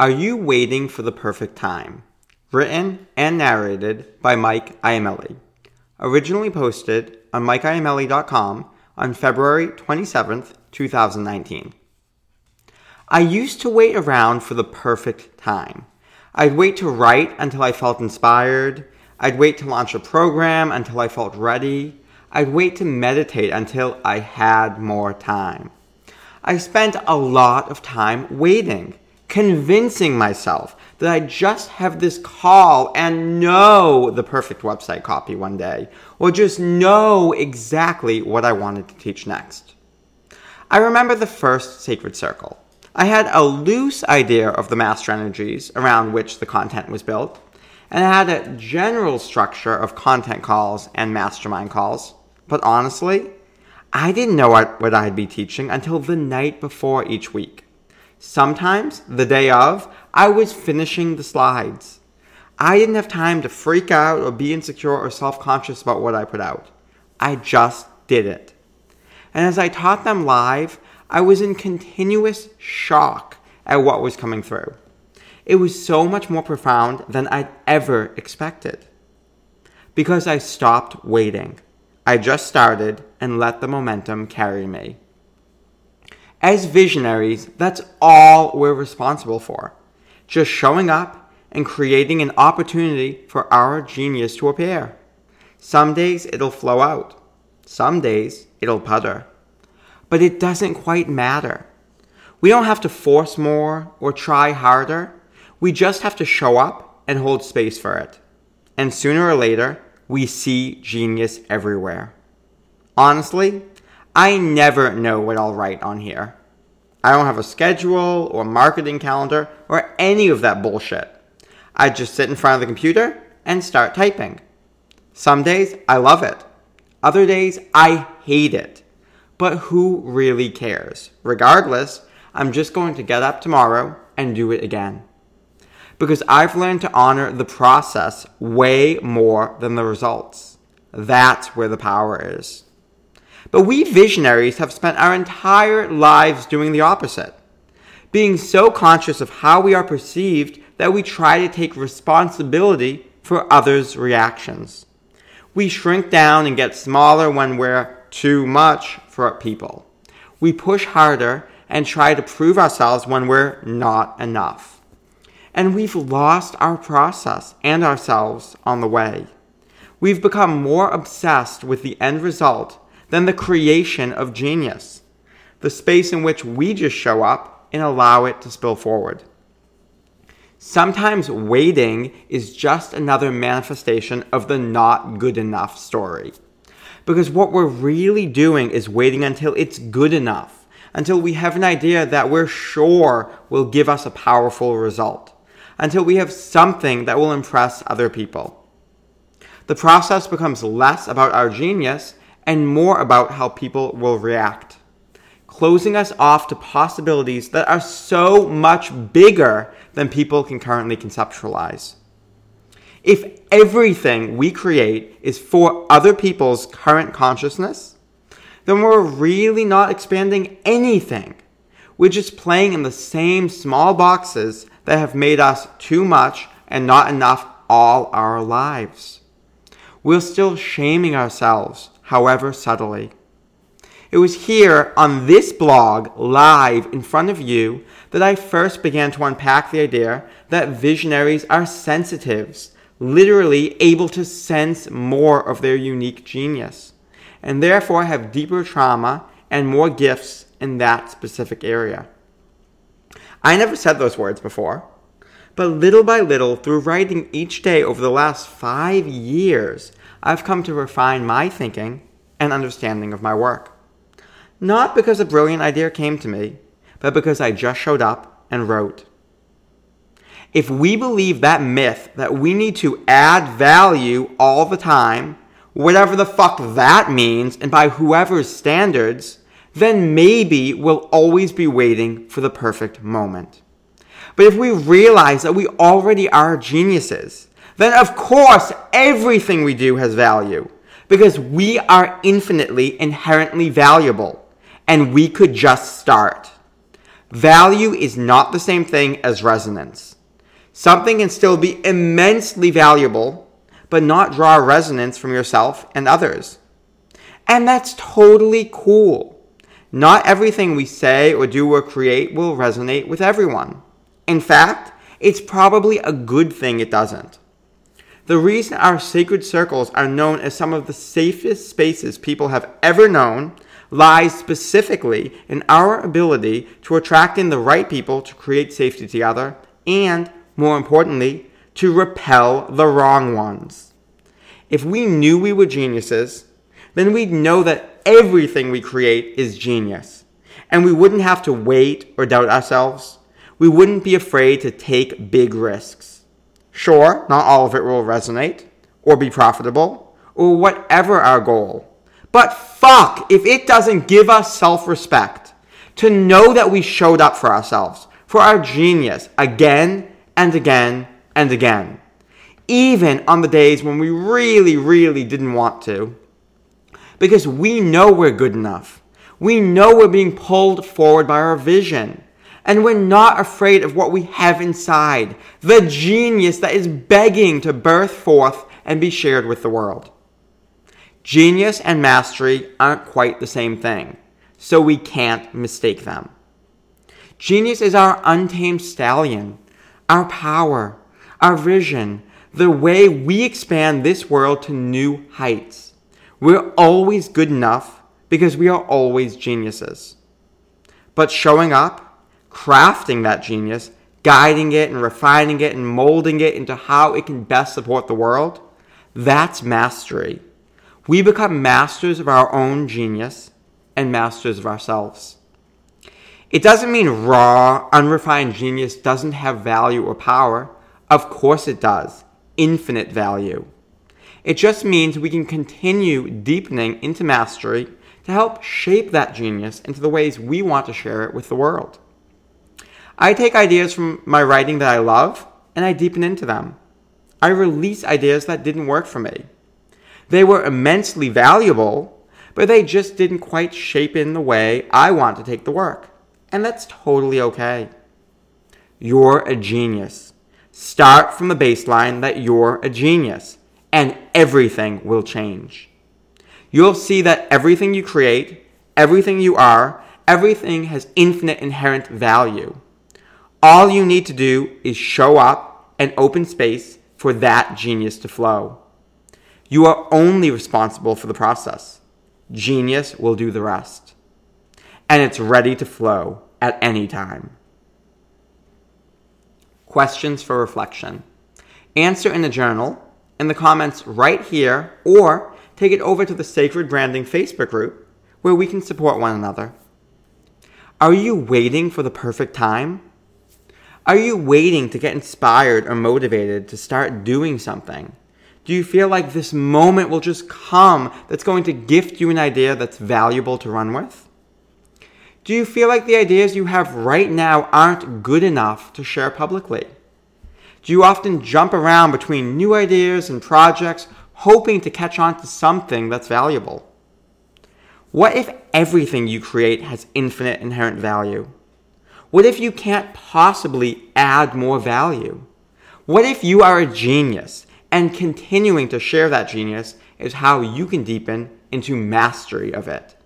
Are You Waiting for the Perfect Time? Written and narrated by Mike Iamelli. Originally posted on MikeIamelli.com on February 27th, 2019. I used to wait around for the perfect time. I'd wait to write until I felt inspired. I'd wait to launch a program until I felt ready. I'd wait to meditate until I had more time. I spent a lot of time waiting, convincing myself that I just have this call and know the perfect website copy one day, or just know exactly what I wanted to teach next. I remember the first Sacred Circle. I had a loose idea of the master energies around which the content was built, and I had a general structure of content calls and mastermind calls. But honestly, I didn't know what I'd be teaching until the night before each week. Sometimes, the day of, I was finishing the slides. I didn't have time to freak out or be insecure or self-conscious about what I put out. I just did it. And as I taught them live, I was in continuous shock at what was coming through. It was so much more profound than I'd ever expected. Because I stopped waiting. I just started and let the momentum carry me. As visionaries, that's all we're responsible for. Just showing up and creating an opportunity for our genius to appear. Some days it'll flow out. Some days it'll putter. But it doesn't quite matter. We don't have to force more or try harder. We just have to show up and hold space for it. And sooner or later, we see genius everywhere. Honestly, I never know what I'll write on here. I don't have a schedule or marketing calendar or any of that bullshit. I just sit in front of the computer and start typing. Some days I love it. Other days I hate it. But who really cares? Regardless, I'm just going to get up tomorrow and do it again. Because I've learned to honor the process way more than the results. That's where the power is. But we visionaries have spent our entire lives doing the opposite. Being so conscious of how we are perceived that we try to take responsibility for others' reactions. We shrink down and get smaller when we're too much for people. We push harder and try to prove ourselves when we're not enough. And we've lost our process and ourselves on the way. We've become more obsessed with the end result than the creation of genius, the space in which we just show up and allow it to spill forward. Sometimes waiting is just another manifestation of the not good enough story. Because what we're really doing is waiting until it's good enough, until we have an idea that we're sure will give us a powerful result, until we have something that will impress other people. The process becomes less about our genius and more about how people will react, closing us off to possibilities that are so much bigger than people can currently conceptualize. If everything we create is for other people's current consciousness, then we're really not expanding anything. We're just playing in the same small boxes that have made us too much and not enough all our lives. We're still shaming ourselves, however subtly. It was here on this blog, live in front of you, that I first began to unpack the idea that visionaries are sensitives, literally able to sense more of their unique genius, and therefore have deeper trauma and more gifts in that specific area. I never said those words before, but little by little, through writing each day over the last 5 years, I've come to refine my thinking and understanding of my work. Not because a brilliant idea came to me, but because I just showed up and wrote. If we believe that myth that we need to add value all the time, whatever the fuck that means and by whoever's standards, then maybe we'll always be waiting for the perfect moment. But if we realize that we already are geniuses, then of course everything we do has value, because we are infinitely, inherently valuable, and we could just start. Value is not the same thing as resonance. Something can still be immensely valuable, but not draw resonance from yourself and others. And that's totally cool. Not everything we say or do or create will resonate with everyone. In fact, it's probably a good thing it doesn't. The reason our sacred circles are known as some of the safest spaces people have ever known lies specifically in our ability to attract in the right people to create safety together and, more importantly, to repel the wrong ones. If we knew we were geniuses, then we'd know that everything we create is genius, and we wouldn't have to wait or doubt ourselves. We wouldn't be afraid to take big risks. Sure, not all of it will resonate, or be profitable, or whatever our goal. But fuck if it doesn't give us self-respect to know that we showed up for ourselves, for our genius, again and again and again. Even on the days when we really didn't want to. Because we know we're good enough. We know we're being pulled forward by our vision. And we're not afraid of what we have inside, the genius that is begging to birth forth and be shared with the world. Genius and mastery aren't quite the same thing, so we can't mistake them. Genius is our untamed stallion, our power, our vision, the way we expand this world to new heights. We're always good enough because we are always geniuses. But showing up, crafting that genius, guiding it and refining it and molding it into how it can best support the world, that's mastery. We become masters of our own genius and masters of ourselves. It doesn't mean raw, unrefined genius doesn't have value or power. Of course it does. Infinite value. It just means we can continue deepening into mastery to help shape that genius into the ways we want to share it with the world. I take ideas from my writing that I love and I deepen into them. I release ideas that didn't work for me. They were immensely valuable, but they just didn't quite shape in the way I want to take the work. And that's totally okay. You're a genius. Start from the baseline that you're a genius, and everything will change. You'll see that everything you create, everything you are, everything has infinite inherent value. All you need to do is show up and open space for that genius to flow. You are only responsible for the process. Genius will do the rest. And it's ready to flow at any time. Questions for reflection. Answer in a journal, in the comments right here, or take it over to the Sacred Branding Facebook group where we can support one another. Are you waiting for the perfect time? Are you waiting to get inspired or motivated to start doing something? Do you feel like this moment will just come that's going to gift you an idea that's valuable to run with? Do you feel like the ideas you have right now aren't good enough to share publicly? Do you often jump around between new ideas and projects, hoping to catch on to something that's valuable? What if everything you create has infinite inherent value? What if you can't possibly add more value? What if you are a genius and continuing to share that genius is how you can deepen into mastery of it?